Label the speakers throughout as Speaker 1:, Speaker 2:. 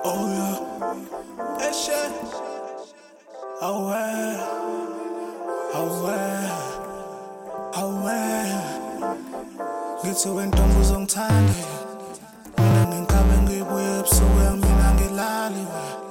Speaker 1: Oh yeah, that shit. Oh yeah, oh yeah, oh yeah. Ngithi wentombi uzongithanda, mina ngingikabe ngibuye ebusuku mina ngilali.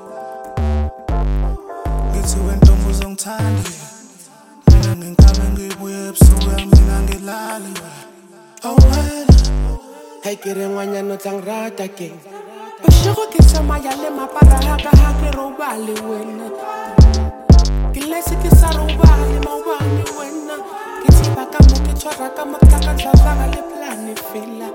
Speaker 1: Ngithi wentombi uzongithanda, mina ngingikabe ngibuye ebusuku mina ngilali. Oh yeah.
Speaker 2: Hey, quiere mañana tan rata que Pashoko ke tsamaya le mapara haka ke robale wena ke lese ke sa robale maobane wena ke tsiba ka mo ke tshwara ka makaka tshwara le plane fela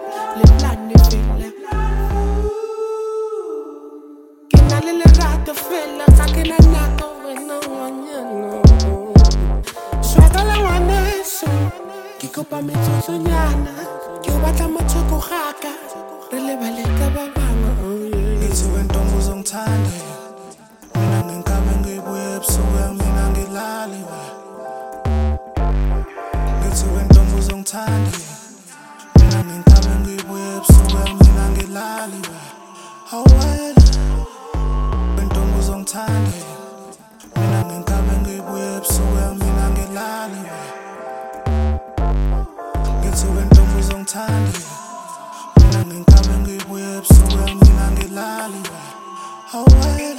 Speaker 2: ke na le lerato fela ka ke na nako wena wanyana swagala ngwaneso ke kopa metsotsonyana ke o batla mathoko gaka re lebale ka ba bangwe.
Speaker 1: Ngithi wentombi uzongithanda, mina ngingikabe ngibuye ebusuku mina ngilali. Ngithi wentombi uzongithanda, mina ngingikabe ngibuye ebusuku mina ngilali. Oh well, wentombi uzongithanda, mina ngingikabe ngibuye ebusuku mina ngilali. Ngithi wentombi uzongithanda, mina ngingikabe ngibuye ebusuku mina ngilali. Oh well,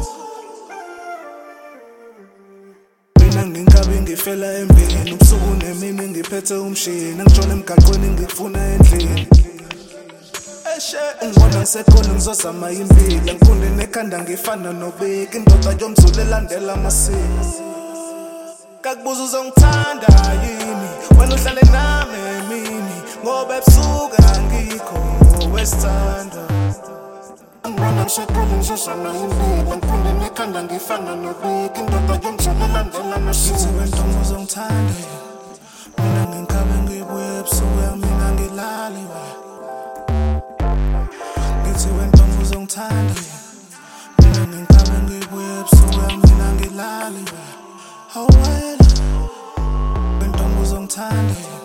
Speaker 1: mina ngingikabe ngifela embeni ubusuku nemini ngiphethe umshini ngijona emgaqweni ngikufuna endlini. Ngibona ngisekhona ngizozama impilo ngifunde nekhanda ngifana nobeki indoda yomzulu elandela amasiko. Kakubuza uzongithanda yini wena uhlale nami emini ngoba ebusuku angikho wesithanda. Ngibona ngisekhona ngizozama impilo ngifunde nekhanda ngifana nobeki indoda yomzulu elandela amasiko. Ngithi wentombi uzongithanda, mina ngingikabe ngibuye ebusuku mina ngilali. Ngithi wentombi uzongithanda, mina ngingikabe ngibuye ebusuku mina ngilali. Oh well, wentombi uzongithanda.